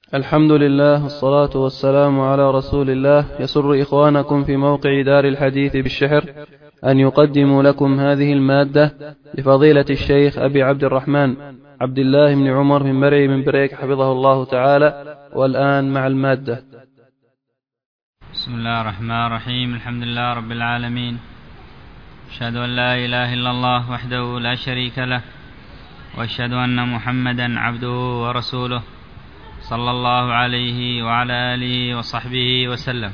الحمد لله والصلاة والسلام على رسول الله. يسر إخوانكم في موقع دار الحديث بالشحر أن يقدموا لكم هذه المادة لفضيلة الشيخ أبي عبد الرحمن عبد الله بن عمر بن مرعي بن بريك حفظه الله تعالى. والآن مع المادة. بسم الله الرحمن الرحيم. الحمد لله رب العالمين، أشهد أن لا إله إلا الله وحده لا شريك له، وأشهد أن محمدا عبده ورسوله صلى الله عليه وعلى آله وصحبه وسلم.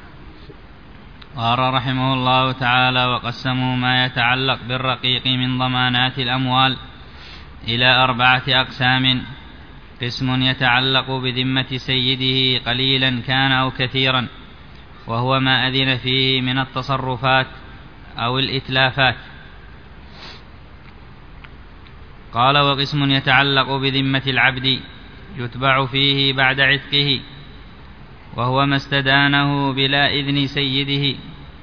قال رحمه الله تعالى: وقسموا ما يتعلق بالرقيق من ضمانات الأموال إلى 4 أقسام: قسم يتعلق بذمة سيده قليلا كان أو كثيرا، وهو ما أذن فيه من التصرفات أو الإتلافات. قال: وقسم يتعلق بذمة العبد يتبع فيه بعد عتقه، وهو ما استدانه بلا إذن سيده.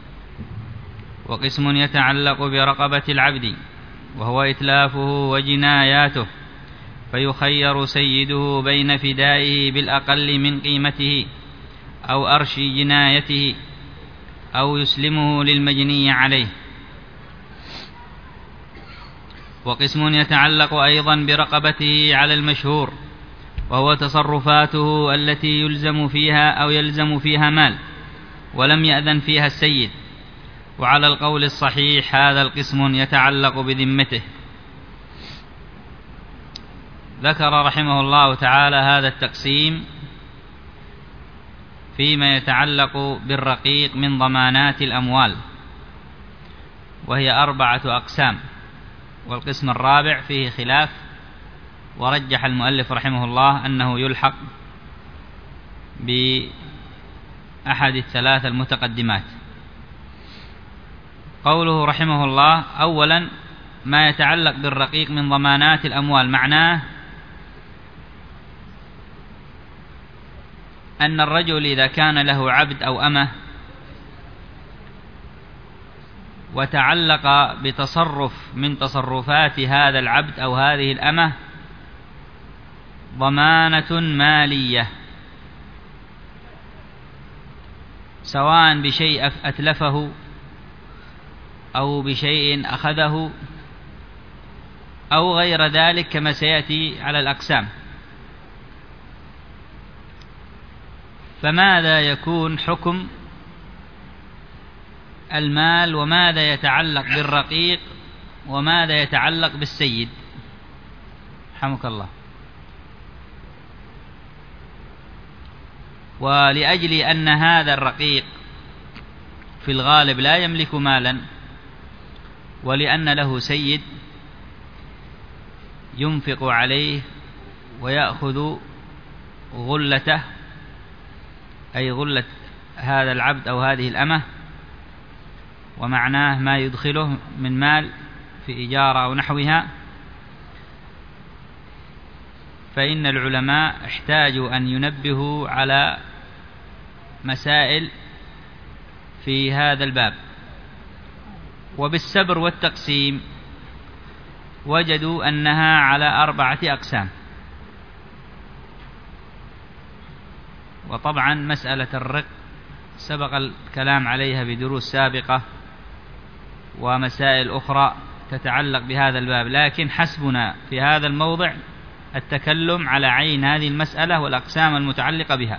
وقسم يتعلق برقبة العبد، وهو إتلافه وجناياته، فيخير سيده بين فدائه بالأقل من قيمته أو أرش جنايته أو يسلمه للمجني عليه. وقسم يتعلق أيضا برقبته على المشهور، وهو تصرفاته التي يلزم فيها أو يلزم فيها مال ولم يأذن فيها السيد، وعلى القول الصحيح هذا القسم يتعلق بذمته. ذكر رحمه الله تعالى هذا التقسيم فيما يتعلق بالرقيق من ضمانات الأموال، وهي 4 أقسام، والقسم الرابع فيه خلاف، ورجح المؤلف رحمه الله أنه يلحق بأحد ال3 المتقدمات. قوله رحمه الله: أولا ما يتعلق بالرقيق من ضمانات الأموال، معناه أن الرجل إذا كان له عبد أو أمة وتعلق بتصرف من تصرفات هذا العبد أو هذه الأمة ضمانة مالية، سواء بشيء أتلفه أو بشيء أخذه أو غير ذلك كما سيأتي على الأقسام، فماذا يكون حكم المال، وماذا يتعلق بالرقيق، وماذا يتعلق بالسيد؟ رحمك الله. ولأجل أن هذا الرقيق في الغالب لا يملك مالا، ولأن له سيد ينفق عليه ويأخذ غلته، أي غلة هذا العبد أو هذه الأمة، ومعناه ما يدخله من مال في إجارة أو نحوها، فإن العلماء احتاجوا أن ينبهوا على مسائل في هذا الباب، وبالسبر والتقسيم وجدوا أنها على 4 أقسام. وطبعا مسألة الرق سبق الكلام عليها بدروس سابقة ومسائل أخرى تتعلق بهذا الباب، لكن حسبنا في هذا الموضع التكلم على عين هذه المسألة والأقسام المتعلقة بها.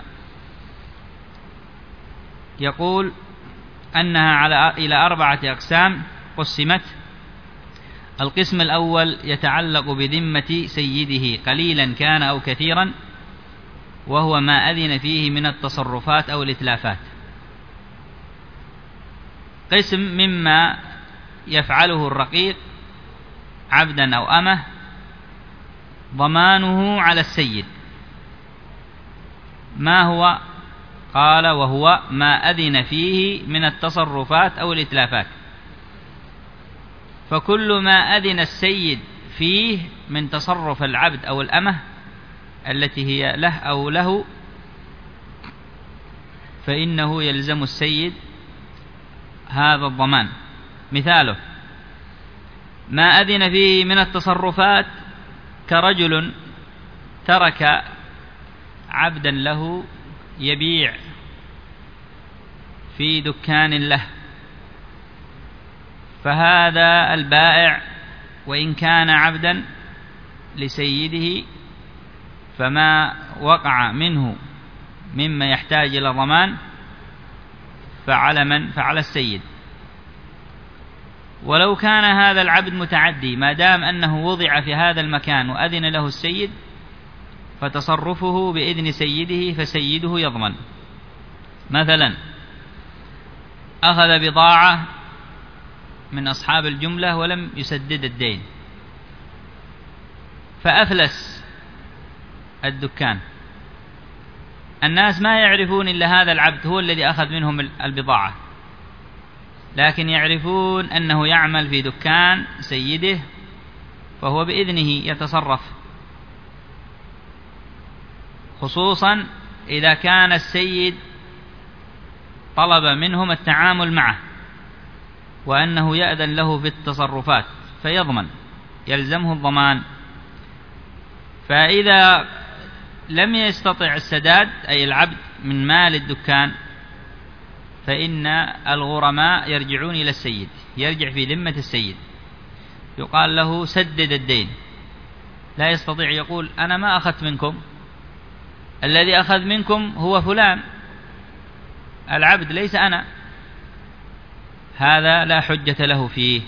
يقول أنها إلى 4 أقسام قسمت. القسم الأول يتعلق بذمة سيده قليلا كان أو كثيرا، وهو ما أذن فيه من التصرفات أو الإتلافات. قسم مما يفعله الرقيق عبدا أو أمه ضمانه على السيد. ما هو؟ قال: وهو ما أذن فيه من التصرفات أو الإتلافات. فكل ما أذن السيد فيه من تصرف العبد أو الأمة التي هي له أو له، فإنه يلزم السيد هذا الضمان. مثاله: ما أذن فيه من التصرفات كرجل ترك عبدا له يبيع في دكان له، فهذا البائع وإن كان عبدا لسيده فما وقع منه مما يحتاج إلى ضمان فعلى من؟ فعلى السيد. ولو كان هذا العبد متعدي، ما دام أنه وضع في هذا المكان وأذن له السيد فتصرفه بإذن سيده، فسيده يضمن. مثلا أخذ بضاعة من أصحاب الجملة ولم يسدد الدين، فأفلس الدكان، الناس ما يعرفون إلا هذا العبد هو الذي أخذ منهم البضاعة، لكن يعرفون أنه يعمل في دكان سيده، فهو بإذنه يتصرف، خصوصا إذا كان السيد طلب منهم التعامل معه وأنه يأذن له في التصرفات فيضمن، يلزمه الضمان. فإذا لم يستطع السداد أي العبد من مال الدكان فإن الغرماء يرجعون إلى السيد، يرجع في ذمة السيد، يقال له سدد الدين. لا يستطيع يقول أنا ما أخذت منكم، الذي أخذ منكم هو فلان العبد ليس أنا، هذا لا حجة له فيه،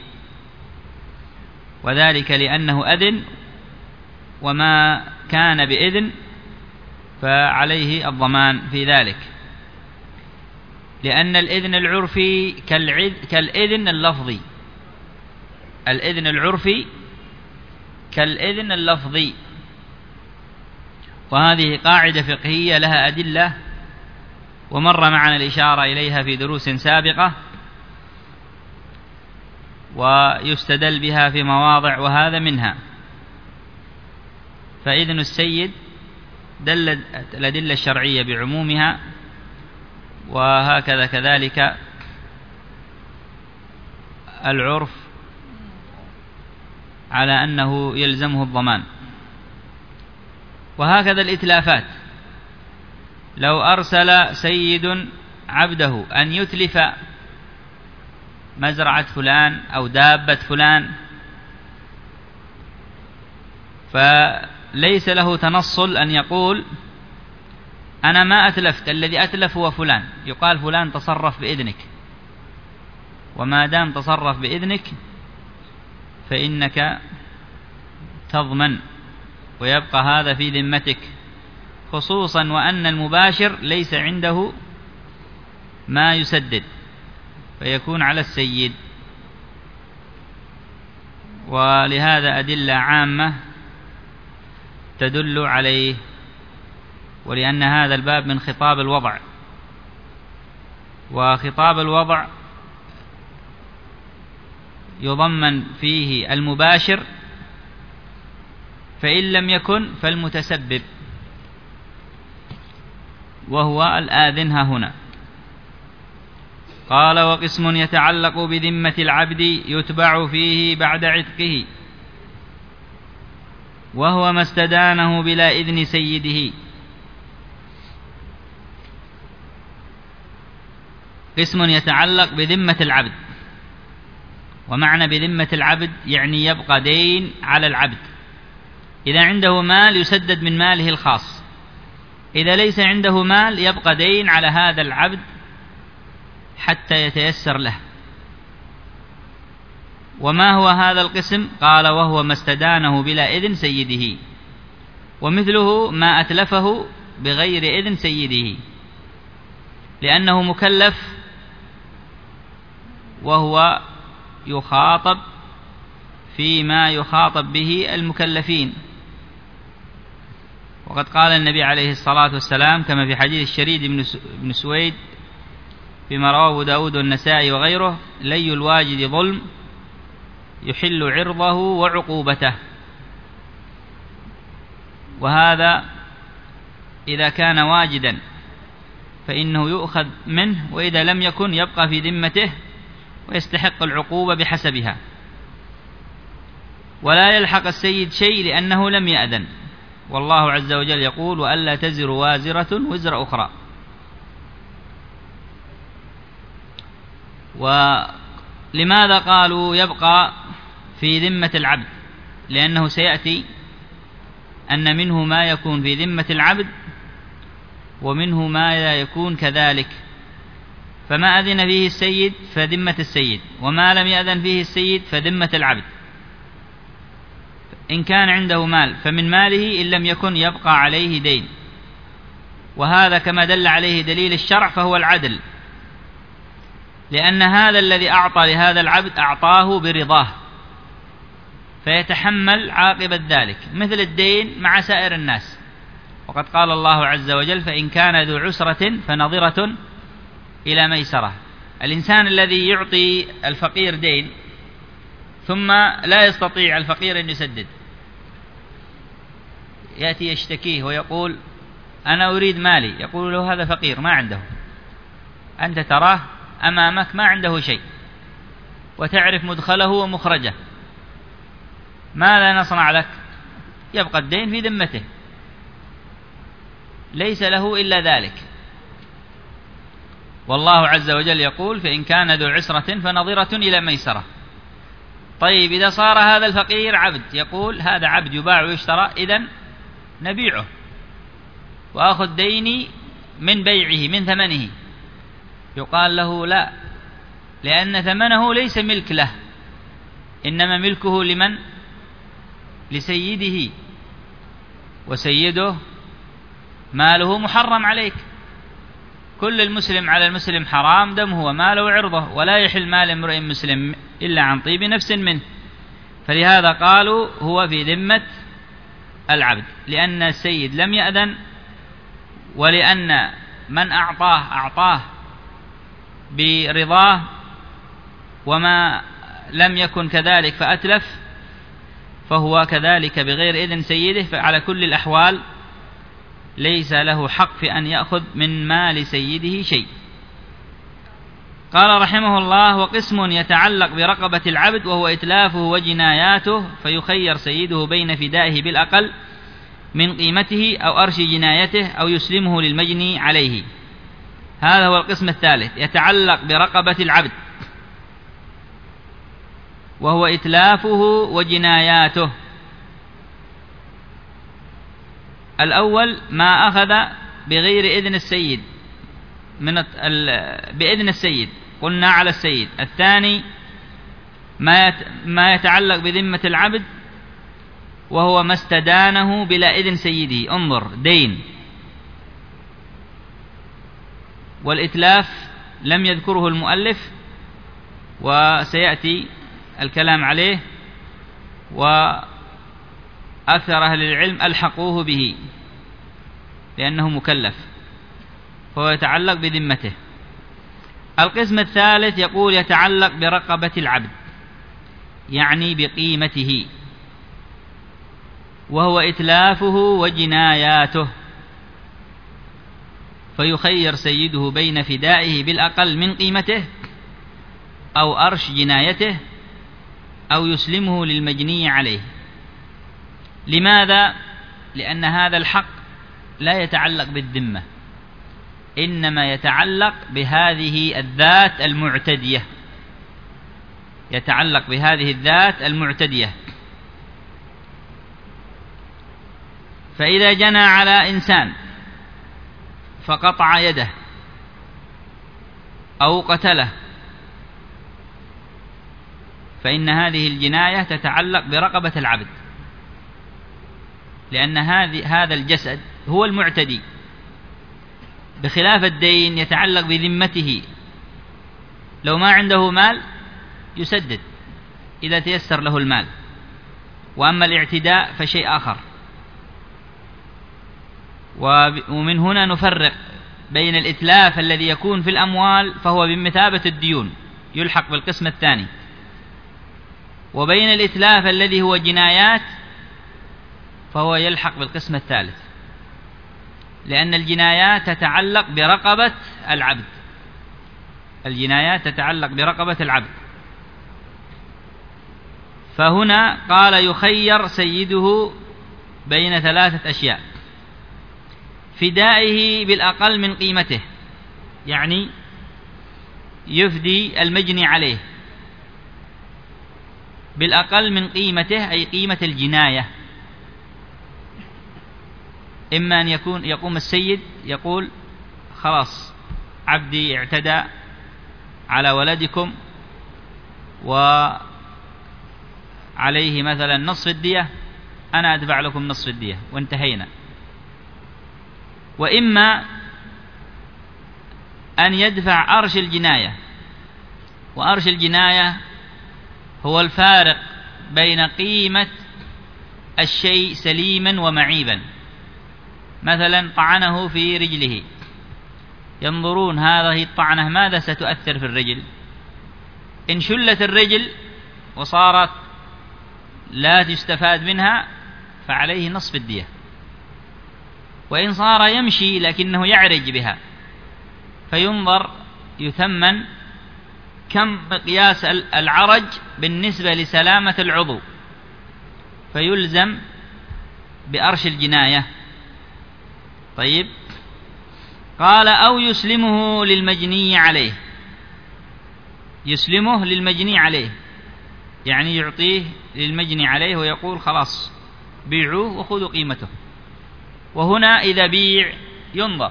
وذلك لأنه أذن، وما كان بإذن فعليه الضمان في ذلك، لأن الإذن العرفي كالإذن اللفظي، الإذن العرفي كالإذن اللفظي، وهذه قاعدة فقهية لها أدلة ومر معنا الإشارة إليها في دروس سابقة، ويستدل بها في مواضع وهذا منها. فإذن السيد دل الأدلة الشرعية بعمومها، وهكذا كذلك العرف على أنه يلزمه الضمان. وهكذا الإتلافات، لو أرسل سيد عبده أن يتلف مزرعة فلان أو دابة فلان، فليس له تنصل أن يقول أنا ما أتلفت، الذي أتلف هو فلان، يقال فلان تصرف بإذنك، وما دام تصرف بإذنك فإنك تضمن ويبقى هذا في ذمتك، خصوصا وأن المباشر ليس عنده ما يسدد فيكون على السيد. ولهذا أدلة عامة تدل عليه، ولأن هذا الباب من خطاب الوضع، وخطاب الوضع يضمن فيه المباشر، فإن لم يكن فالمتسبب وهو الآذن هنا. قال وقسم يتعلق بذمة العبد يتبع فيه بعد عتقه، وهو ما استدانه بلا إذن سيده. قسم يتعلق بذمة العبد، ومعنى بذمة العبد يعني يبقى دين على العبد، إذا عنده مال يسدد من ماله الخاص، إذا ليس عنده مال يبقى دين على هذا العبد حتى يتيسر له. وما هو هذا القسم؟ قال وهو ما استدانه بلا إذن سيده، ومثله ما أتلفه بغير إذن سيده، لأنه مكلف وهو يخاطب فيما يخاطب به المكلفين. وقد قال النبي عليه الصلاة والسلام كما في حديث الشريد بن سويد فيما رواه داود والنسائي وغيره: لي الواجد ظلم يحل عرضه وعقوبته. وهذا إذا كان واجدا فإنه يؤخذ منه، وإذا لم يكن يبقى في ذمته ويستحق العقوبة بحسبها، ولا يلحق السيد شيء لأنه لم يأذن، والله عز وجل يقول وألا تزر وازرة وزر أخرى. ولماذا قالوا يبقى في ذمة العبد؟ لأنه سيأتي أن منه ما يكون في ذمة العبد ومنه ما لا يكون كذلك. فما أذن فيه السيد فذمة السيد، وما لم يأذن فيه السيد فذمة العبد. إن كان عنده مال فمن ماله، إن لم يكن يبقى عليه دين، وهذا كما دل عليه دليل الشرع فهو العدل، لأن هذا الذي أعطى لهذا العبد أعطاه برضاه فيتحمل عاقبة ذلك، مثل الدين مع سائر الناس. وقد قال الله عز وجل فإن كان ذو عسرة فنظرة إلى ميسرة. الإنسان الذي يعطي الفقير دين ثم لا يستطيع الفقير أن يسدد، يأتي يشتكيه ويقول أنا أريد مالي، يقول له هذا فقير ما عنده، أنت تراه أمامك ما عنده شيء وتعرف مدخله ومخرجه، ماذا نصنع لك؟ يبقى الدين في ذمته، ليس له إلا ذلك. والله عز وجل يقول فإن كان ذو عسرة فنظرة إلى ميسرة. طيب إذا صار هذا الفقير عبد، يقول هذا عبد يباع ويشترى، إذن نبيعه وأخذ ديني من بيعه من ثمنه. يقال له لا، لأن ثمنه ليس ملك له، إنما ملكه لمن؟ لسيده، وسيده ماله محرم عليك. كل المسلم على المسلم حرام دمه وماله وعرضه، ولا يحل مال امرئ مسلم إلا عن طيب نفس منه. فلهذا قالوا هو في ذمة العبد، لأن السيد لم يأذن، ولأن من أعطاه برضاه، وما لم يكن كذلك فأتلف فهو كذلك بغير إذن سيده. فعلى كل الأحوال ليس له حق في أن يأخذ من مال سيده شيء. قال رحمه الله وقسم يتعلق برقبة العبد وهو إتلافه وجناياته، فيخير سيده بين فدائه بالأقل من قيمته أو أرش جنايته أو يسلمه للمجني عليه. هذا هو القسم الثالث، يتعلق برقبة العبد وهو إتلافه وجناياته. الأول ما أخذ بغير إذن السيد بإذن السيد، قلنا على السيد. الثاني ما يتعلق بذمة العبد وهو ما استدانه بلا إذن سيده، انظر دين. والإتلاف لم يذكره المؤلف وسيأتي الكلام عليه، وأكثر أهل العلم ألحقوه به لأنه مكلف، فهو يتعلق بذمته. القسم الثالث يقول يتعلق برقبة العبد، يعني بقيمته، وهو إتلافه وجناياته، فيخير سيده بين فدائه بالأقل من قيمته أو أرش جنايته أو يسلمه للمجني عليه. لماذا؟ لأن هذا الحق لا يتعلق بالذمة، إنما يتعلق بهذه الذات المعتدية، يتعلق بهذه الذات المعتدية. فإذا جنى على إنسان فقطع يده أو قتله، فإن هذه الجناية تتعلق برقبة العبد، لأن هذا الجسد هو المعتدي، بخلاف الدين يتعلق بذمته. لو ما عنده مال يسدد إذا تيسر له المال، وأما الاعتداء فشيء آخر. ومن هنا نفرق بين الإتلاف الذي يكون في الأموال فهو بمثابة الديون يلحق بالقسم الثاني، وبين الإتلاف الذي هو جنايات فهو يلحق بالقسم الثالث، لأن الجنايات تتعلق برقبة العبد، الجنايات تتعلق برقبة العبد. فهنا قال يخير سيده بين ثلاثة أشياء: فدائه بالأقل من قيمته، يعني يفدي المجني عليه بالأقل من قيمته، أي قيمة الجناية. إما أن يقوم السيد يقول: خلاص عبدي اعتدى على ولدكم وعليه مثلا نصف الدية، أنا أدفع لكم نصف الدية وانتهينا. وإما أن يدفع أرش الجناية، وأرش الجناية هو الفارق بين قيمة الشيء سليما ومعيبا. مثلا طعنه في رجله، ينظرون هذه الطعنة ماذا ستؤثر في الرجل. إن شلت الرجل وصارت لا تستفاد منها فعليه نصف الدية. وإن صار يمشي لكنه يعرج بها فينظر يثمن كم مقياس العرج بالنسبة لسلامة العضو، فيلزم بأرش الجناية. طيب، قال: أو يسلمه للمجني عليه. يسلمه للمجني عليه يعني يعطيه للمجني عليه ويقول: خلاص بيعوه وخذوا قيمته. وهنا إذا بيع ينظر،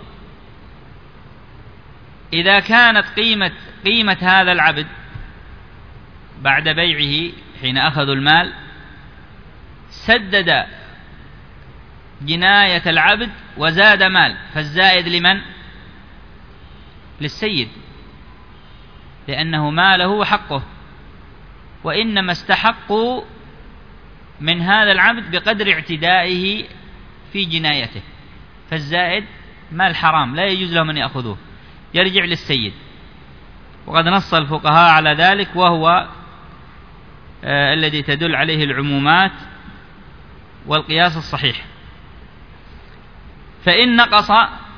إذا كانت قيمة هذا العبد بعد بيعه حين أخذوا المال سدد جناية العبد وزاد مال، فالزائد لمن؟ للسيد، لأنه ماله وحقه، وإنما استحقوا من هذا العبد بقدر اعتدائه في جنايته، فالزائد مال حرام لا يجوز لهم أن يأخذوه، يرجع للسيد. وقد نص الفقهاء على ذلك، وهو الذي تدل عليه العمومات والقياس الصحيح. فإن نقص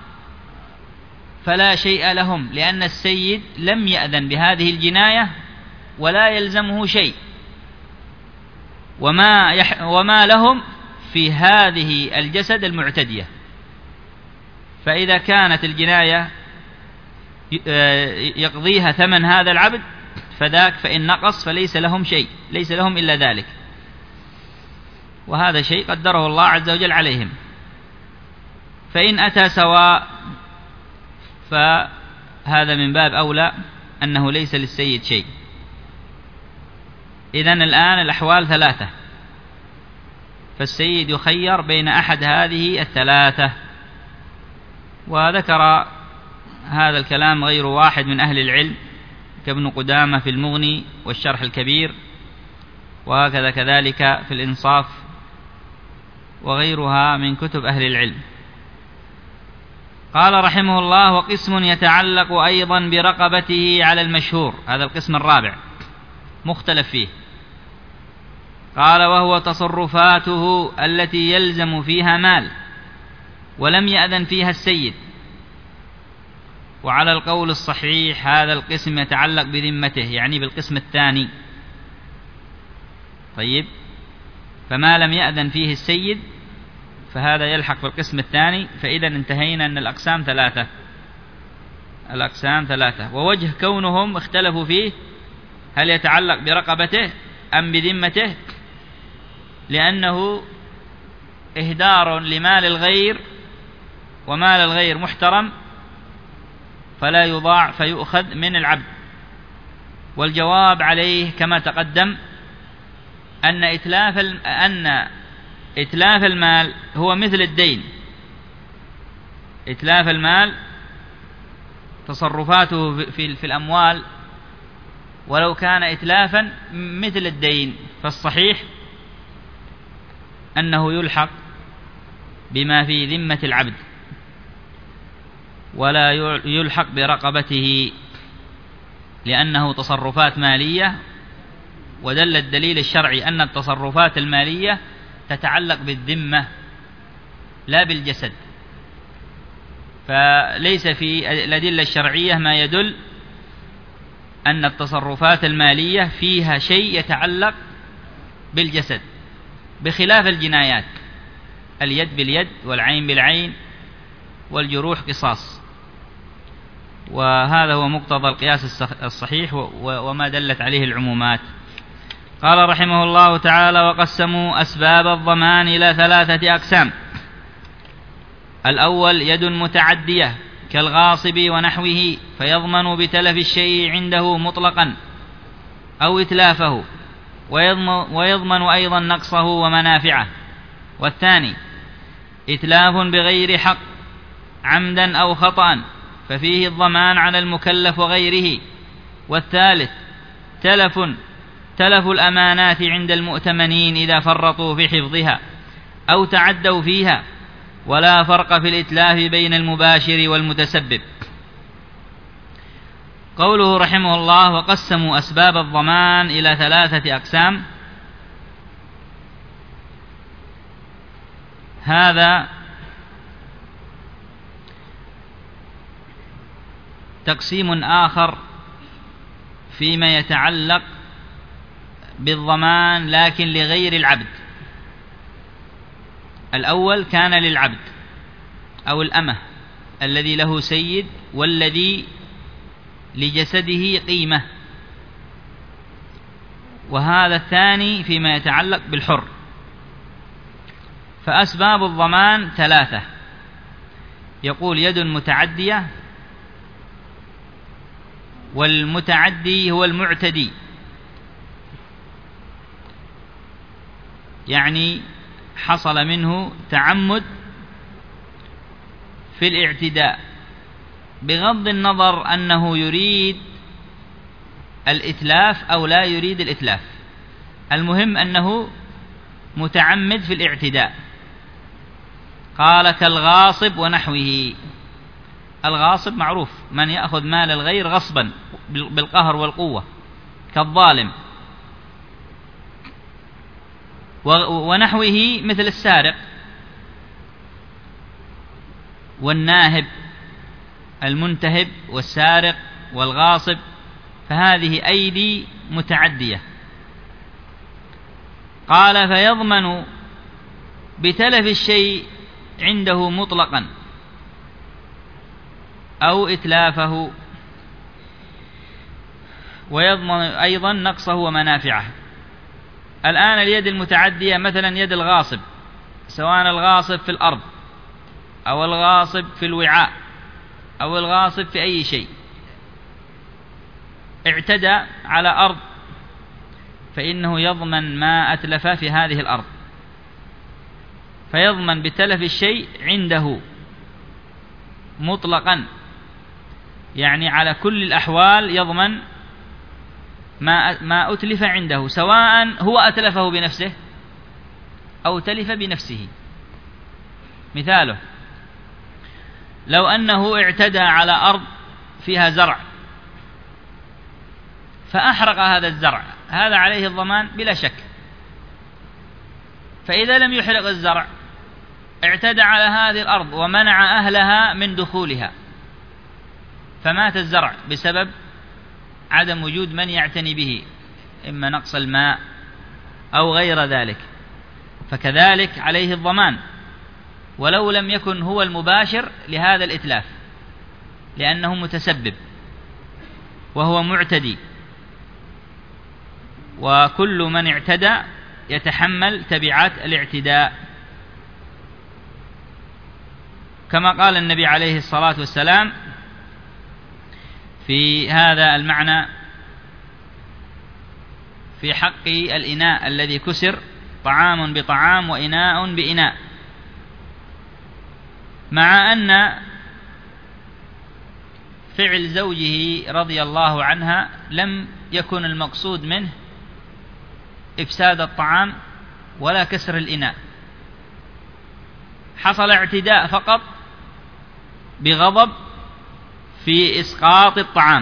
فلا شيء لهم، لأن السيد لم يأذن بهذه الجناية ولا يلزمه شيء، وما لهم في هذه الجسد المعتدية. فإذا كانت الجناية يقضيها ثمن هذا العبد فذاك، فإن نقص فليس لهم شيء، ليس لهم إلا ذلك، وهذا شيء قدره الله عز وجل عليهم. فإن أتى سواء فهذا من باب أولى أنه ليس للسيد شيء. إذن الآن الأحوال ثلاثة، فالسيد يخير بين أحد هذه الثلاثة. وذكر هذا الكلام غير واحد من أهل العلم كابن قدامة في المغني والشرح الكبير، وهكذا كذلك في الإنصاف وغيرها من كتب أهل العلم. قال رحمه الله: وقسم يتعلق أيضا برقبته على المشهور، هذا القسم الرابع مختلف فيه. قال: وهو تصرفاته التي يلزم فيها مال ولم يأذن فيها السيد. وعلى القول الصحيح هذا القسم يتعلق بذمته، يعني بالقسم الثاني. طيب، فما لم يأذن فيه السيد فهذا يلحق بالقسم الثاني. فإذا انتهينا أن الأقسام ثلاثة. ووجه كونهم اختلفوا فيه هل يتعلق برقبته أم بذمته، لأنه إهدار لمال الغير، ومال الغير محترم فلا يضاع فيؤخذ من العبد. والجواب عليه كما تقدم أن إتلاف المال هو مثل الدين. إتلاف المال تصرفاته في الأموال ولو كان إتلافا مثل الدين، فالصحيح أنه يلحق بما في ذمة العبد ولا يلحق برقبته، لأنه تصرفات مالية. ودل الدليل الشرعي أن التصرفات المالية تتعلق بالذمة لا بالجسد، فليس في الأدلة الشرعية ما يدل أن التصرفات المالية فيها شيء يتعلق بالجسد، بخلاف الجنايات. اليد باليد والعين بالعين والجروح قصاص، وهذا هو مقتضى القياس الصحيح وما دلت عليه العمومات. قال رحمه الله تعالى: وقسموا أسباب الضمان إلى 3 أقسام. الأول يد متعدية كالغاصب ونحوه، فيضمن بتلف الشيء عنده مطلقا أو إتلافه، ويضمن أيضا نقصه ومنافعه. والثاني إتلاف بغير حق عمدا أو خطأ، ففيه الضمان على المكلف وغيره. والثالث تلف الأمانات عند المؤتمنين إذا فرطوا في حفظها أو تعدوا فيها، ولا فرق في الإتلاف بين المباشر والمتسبب. قوله رحمه الله: وقسموا أسباب الضمان إلى 3 أقسام، هذا تقسيم آخر فيما يتعلق بالضمان لكن لغير العبد. الأول كان للعبد أو الأمة الذي له سيد والذي لجسده قيمة، وهذا الثاني فيما يتعلق بالحر. فأسباب الضمان 3، يقول: يد متعدية، والمتعدي هو المعتدي، يعني حصل منه تعمد في الاعتداء، بغض النظر أنه يريد الإتلاف أو لا يريد الإتلاف، المهم أنه متعمد في الاعتداء. قال: كالغاصب ونحوه. الغاصب معروف، من يأخذ مال الغير غصبا بالقهر والقوة كالظالم. ونحوه مثل السارق والناهب، المنتهب والسارق والغاصب، فهذه أيدي متعدية. قال: فيضمن بتلف الشيء عنده مطلقا أو إتلافه، ويضمن أيضا نقصه ومنافعه. الآن اليد المتعدية مثلا يد الغاصب، سواء الغاصب في الأرض أو الغاصب في الوعاء أو الغاصب في أي شيء، اعتدى على أرض، فإنه يضمن ما أتلف في هذه الأرض، فيضمن بتلف الشيء عنده مطلقا، يعني على كل الأحوال يضمن ما أتلف عنده، سواء هو أتلفه بنفسه أو تلف بنفسه. مثاله: لو أنه اعتدى على أرض فيها زرع فأحرق هذا الزرع، هذا عليه الضمان بلا شك. فإذا لم يحرق الزرع، اعتدى على هذه الأرض ومنع أهلها من دخولها، فمات الزرع بسبب عدم وجود من يعتني به، إما نقص الماء أو غير ذلك، فكذلك عليه الضمان ولو لم يكن هو المباشر لهذا الإتلاف، لأنه متسبب وهو معتدي، وكل من اعتدى يتحمل تبعات الاعتداء، كما قال النبي عليه الصلاة والسلام في هذا المعنى في حق الإناء الذي كسر: طعام بطعام وإناء بإناء. مع أن فعل زوجه رضي الله عنها لم يكن المقصود منه إفساد الطعام ولا كسر الإناء، حصل اعتداء فقط بغضب في إسقاط الطعام،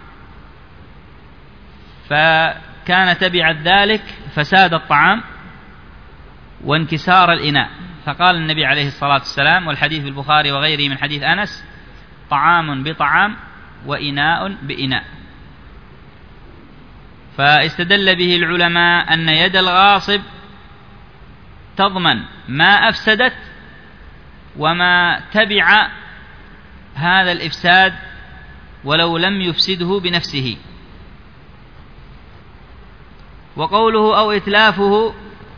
فكان تبع ذلك فساد الطعام وانكسار الإناء. فقال النبي عليه الصلاة والسلام، والحديث في البخاري وغيره من حديث أنس: طعام بطعام وإناء بإناء. فاستدل به العلماء أن يد الغاصب تضمن ما أفسدت وما تبع هذا الإفساد ولو لم يفسده بنفسه. وقوله أو إتلافه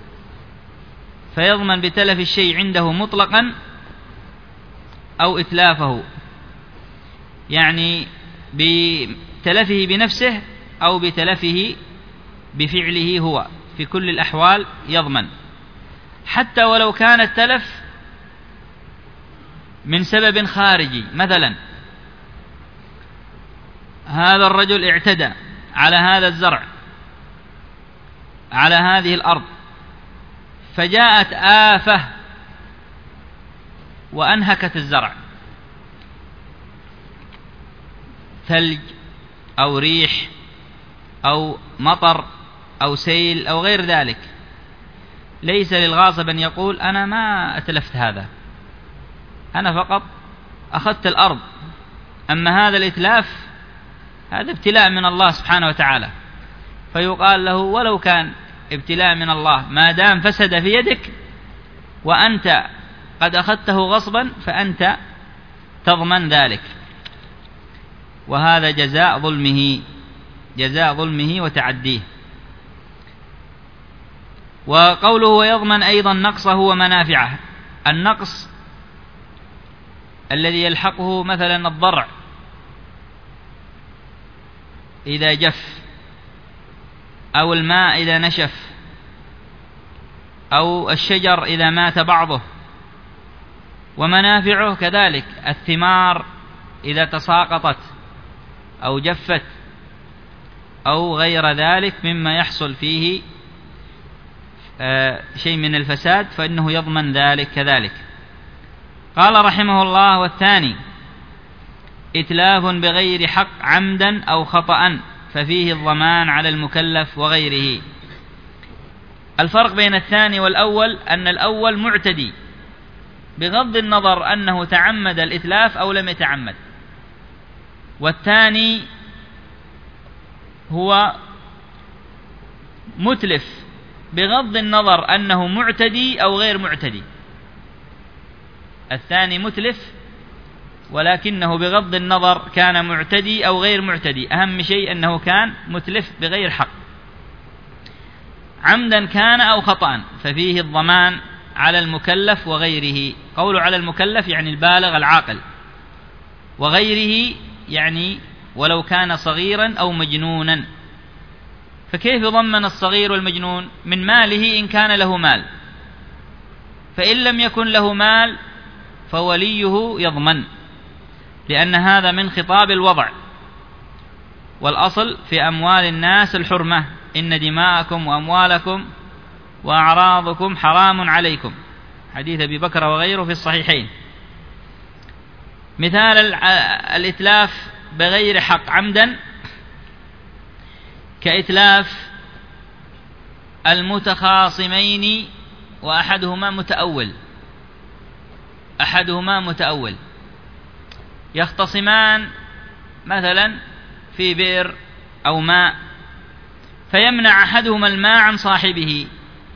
فيضمن بتلف الشيء عنده مطلقا أو إتلافه، يعني بتلفه بنفسه أو بتلفه بفعله هو، في كل الأحوال يضمن، حتى ولو كان التلف من سبب خارجي. مثلا هذا الرجل اعتدى على هذا الزرع، على هذه الأرض، فجاءت آفة وأنهكت الزرع، ثلج أو ريح أو مطر أو سيل أو غير ذلك. ليس للغاصب أن يقول أنا ما أتلفت هذا، أنا فقط أخذت الأرض. أما هذا الإتلاف هذا ابتلاء من الله سبحانه وتعالى، فيقال له ولو كان ابتلاء من الله ما دام فسد في يدك وأنت قد أخذته غصبا فأنت تضمن ذلك. وهذا جزاء ظلمه وتعديه. وقوله ويضمن أيضا نقصه ومنافعه، النقص الذي يلحقه مثلا الضرع إذا جف، أو الماء إذا نشف، أو الشجر إذا مات بعضه. ومنافعه كذلك الثمار إذا تساقطت أو جفت أو غير ذلك مما يحصل فيه شيء من الفساد فإنه يضمن ذلك كذلك. قال رحمه الله: والثاني إتلاف بغير حق عمدا أو خطأ ففيه الضمان على المكلف وغيره. الفرق بين الثاني والأول أن الأول معتدي بغض النظر أنه تعمد الإتلاف أو لم يتعمد، والثاني هو متلف بغض النظر أنه معتدي أو غير معتدي. الثاني متلف ولكنه بغض النظر كان معتدي أو غير معتدي، أهم شيء أنه كان متلف بغير حق، عمدا كان أو خطأ ففيه الضمان على المكلف وغيره. قول على المكلف يعني البالغ العاقل، وغيره يعني ولو كان صغيرا أو مجنونا. فكيف ضمن الصغير والمجنون؟ من ماله إن كان له مال، فإن لم يكن له مال فوليه يضمن، لأن هذا من خطاب الوضع، والأصل في أموال الناس الحرمة: إن دماءكم وأموالكم وأعراضكم حرام عليكم، حديث أبي بكر وغيره في الصحيحين. مثال الإتلاف بغير حق عمدا كإتلاف المتخاصمين وأحدهما متأول، يختصمان مثلا في بئر أو ماء، فيمنع أحدهما الماء عن صاحبه،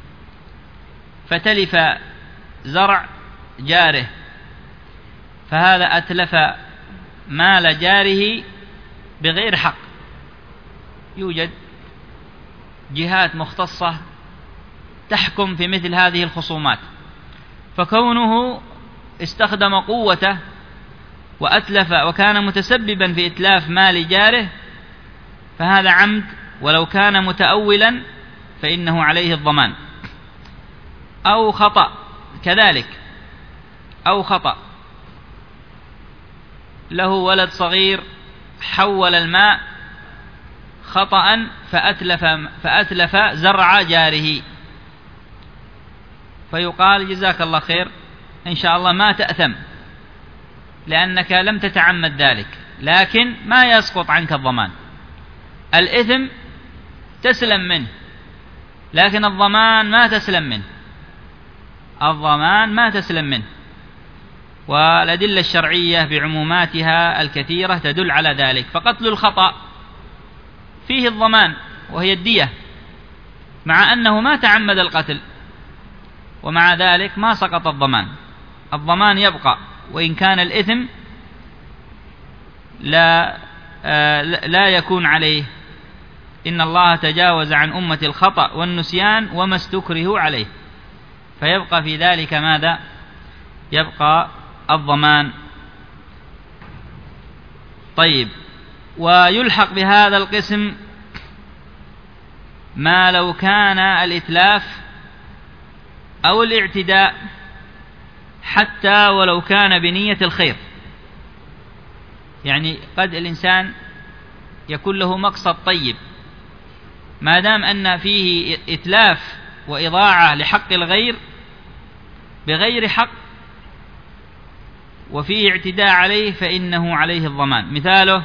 فتلف زرع جاره، فهذا أتلف مال جاره بغير حق. يوجد جهات مختصة تحكم في مثل هذه الخصومات، فكونه استخدم قوته وأتلف وكان متسببا في إتلاف مال جاره فهذا عمد، ولو كان متأولا فإنه عليه الضمان. أو خطأ كذلك، أو خطأ له ولد صغير حول الماء خطأ فأتلف زرع جاره، فيقال جزاك الله خير إن شاء الله ما تأثم لأنك لم تتعمد ذلك، لكن ما يسقط عنك الضمان. الإثم تسلم منه لكن الضمان ما تسلم منه. والأدلة الشرعية بعموماتها الكثيرة تدل على ذلك. فقتل الخطأ فيه الضمان وهي الدية، مع أنه ما تعمد القتل، ومع ذلك ما سقط الضمان. الضمان يبقى، وإن كان الإثم لا يكون عليه. إن الله تجاوز عن أمة الخطأ والنسيان وما استكرهوا عليه، فيبقى في ذلك ماذا؟ يبقى الضمان. طيب، ويلحق بهذا القسم ما لو كان الإتلاف أو الاعتداء حتى ولو كان بنية الخير. يعني قد الإنسان يكون له مقصد طيب، ما دام أن فيه إتلاف وإضاعة لحق الغير بغير حق وفيه اعتداء عليه فإنه عليه الضمان. مثاله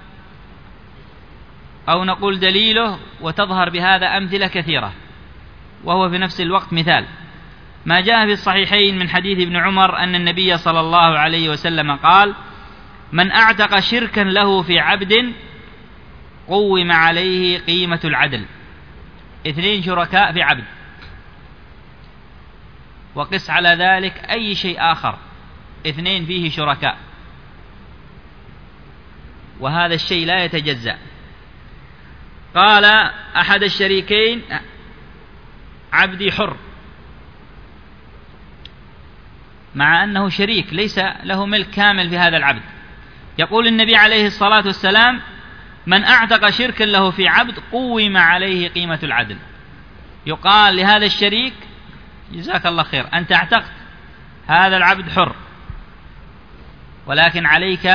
أو نقول دليله، وتظهر بهذا أمثلة كثيرة، وهو في نفس الوقت مثال ما جاء في الصحيحين من حديث ابن عمر أن النبي صلى الله عليه وسلم قال: من أعتق شركا له في عبد قوم عليه قيمة العدل. 2 شركاء في عبد، وقس على ذلك أي شيء آخر، 2 فيه شركاء، وهذا الشيء لا يتجزأ. قال أحد الشريكين: عبدي حر، مع أنه شريك ليس له ملك كامل في هذا العبد. يقول النبي عليه الصلاة والسلام: من أعتق شركا له في عبد قوم عليه قيمة العدل. يقال لهذا الشريك: جزاك الله خير، أنت اعتقت هذا العبد حر، ولكن عليك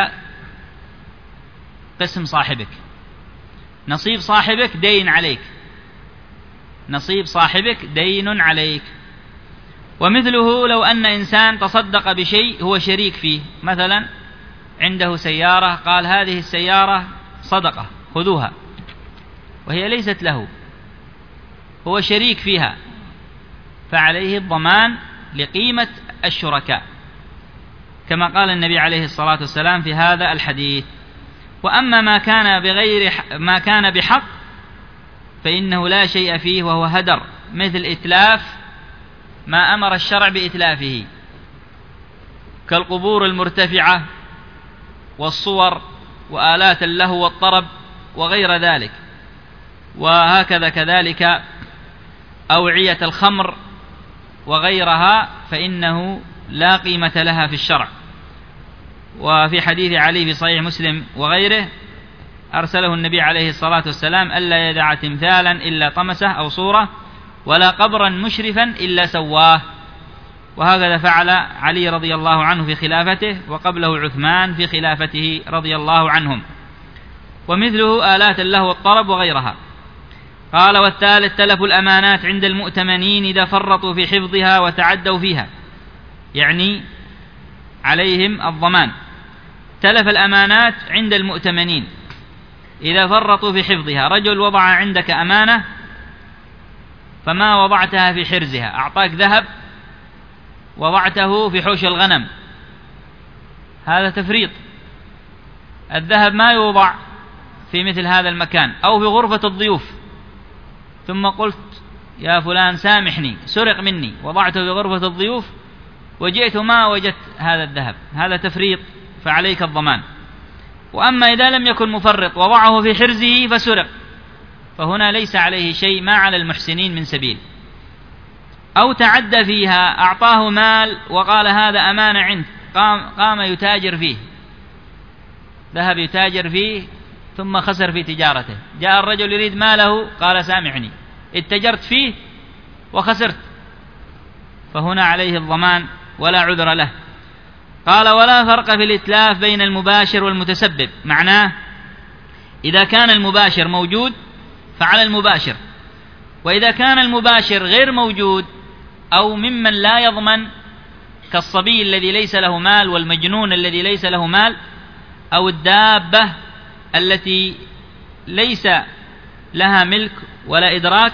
قسم صاحبك، نصيب صاحبك دين عليك، نصيب صاحبك دين عليك. ومثله لو أن إنسان تصدق بشيء هو شريك فيه، مثلا عنده سيارة قال: هذه السيارة صدقة خذوها، وهي ليست له، هو شريك فيها، فعليه الضمان لقيمة الشركاء، كما قال النبي عليه الصلاة والسلام في هذا الحديث. وأما ما كان بحق فإنه لا شيء فيه وهو هدر، مثل إتلاف ما أمر الشرع بإتلافه، كالقبور المرتفعة والصور وآلات اللهو والطرب وغير ذلك، وهكذا كذلك أوعية الخمر وغيرها، فإنه لا قيمة لها في الشرع. وفي حديث علي في صحيح مسلم وغيره أرسله النبي عليه الصلاة والسلام: ألا يدع تمثالا إلا طمسه أو صورة، ولا قبرا مشرفا إلا سواه. وهكذا فعل علي رضي الله عنه في خلافته، وقبله عثمان في خلافته رضي الله عنهم. ومثله آلات اللهو والطرب وغيرها. قال: والثالث تلف الأمانات عند المؤتمنين إذا فرطوا في حفظها وتعدوا فيها، يعني عليهم الضمان. تلف الأمانات عند المؤتمنين إذا فرطوا في حفظها. رجل وضع عندك أمانة فما وضعتها في حرزها، أعطاك ذهب وضعته في حوش الغنم، هذا تفريط. الذهب ما يوضع في مثل هذا المكان، أو في غرفة الضيوف، ثم قلت: يا فلان سامحني، سرق مني، وضعته في غرفة الضيوف وجئت ما وجدت هذا الذهب، هذا تفريط، فعليك الضمان. وأما إذا لم يكن مفرط وضعه في حرزه فسرق، فهنا ليس عليه شيء، ما على المحسنين من سبيل. أو تعدى فيها، أعطاه مال وقال: هذا أمانة عندك، قام يتاجر فيه، ذهب يتاجر فيه ثم خسر في تجارته. جاء الرجل يريد ماله قال: سامحني، اتجرت فيه وخسرت، فهنا عليه الضمان ولا عذر له. قال: ولا فرق في الإتلاف بين المباشر والمتسبب. معناه إذا كان المباشر موجود فعلى المباشر، وإذا كان المباشر غير موجود أو ممن لا يضمن، كالصبي الذي ليس له مال والمجنون الذي ليس له مال، أو الدابة التي ليس لها ملك ولا إدراك،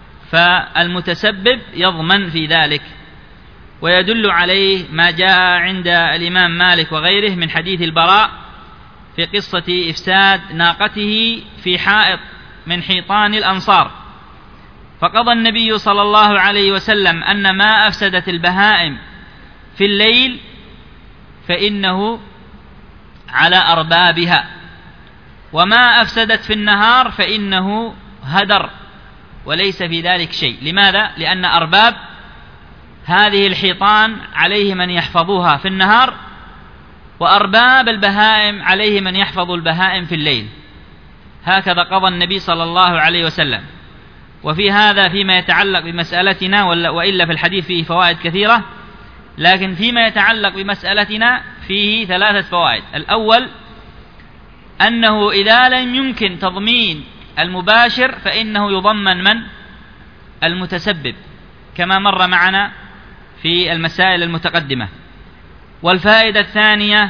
فالمتسبب يضمن في ذلك. ويدل عليه ما جاء عند الإمام مالك وغيره من حديث البراء في قصة إفساد ناقته في حائط من حيطان الأنصار، فقضى النبي صلى الله عليه وسلم أن ما أفسدت البهائم في الليل فإنه على أربابها، وما أفسدت في النهار فإنه هدر وليس في ذلك شيء. لماذا؟ لأن أرباب هذه الحيطان عليه من يحفظوها في النهار، وأرباب البهائم عليه من يحفظ البهائم في الليل. هكذا قضى النبي صلى الله عليه وسلم. وفي هذا فيما يتعلق بمسألتنا، وإلا في الحديث فيه فوائد كثيرة، لكن فيما يتعلق بمسألتنا فيه 3 فوائد. الأول أنه إذا لم يمكن تضمين المباشر فإنه يضمن من؟ المتسبب، كما مر معنا في المسائل المتقدمة. والفائدة الثانية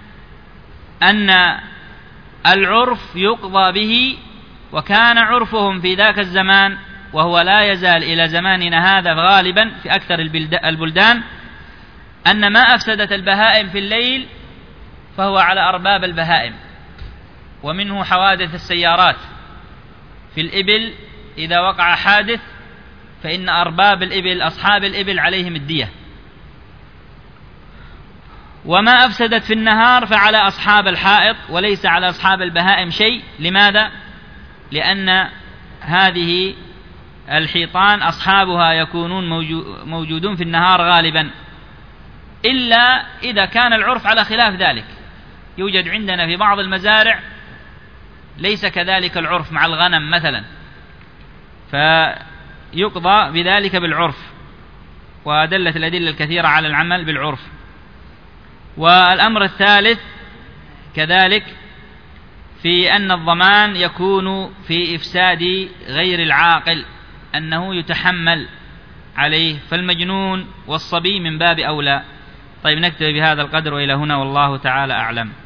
أن العرف يقضى به، وكان عرفهم في ذاك الزمان وهو لا يزال إلى زماننا هذا غالبا في أكثر البلدان، أن ما أفسدت البهائم في الليل فهو على أرباب البهائم. ومنه حوادث السيارات في الإبل، إذا وقع حادث فإن أرباب الإبل أصحاب الإبل عليهم الدية. وما أفسدت في النهار فعلى أصحاب الحائط وليس على أصحاب البهائم شيء. لماذا؟ لأن هذه الحيطان أصحابها يكونون موجودون في النهار غالبا، إلا إذا كان العرف على خلاف ذلك. يوجد عندنا في بعض المزارع ليس كذلك العرف مع الغنم مثلا، فيقضى بذلك بالعرف، ودلت الأدلة الكثيرة على العمل بالعرف. والأمر الثالث كذلك في أن الضمان يكون في إفساد غير العاقل، أنه يتحمل عليه، فالمجنون والصبي من باب أولى. طيب، نكتفي بهذا القدر وإلى هنا، والله تعالى أعلم.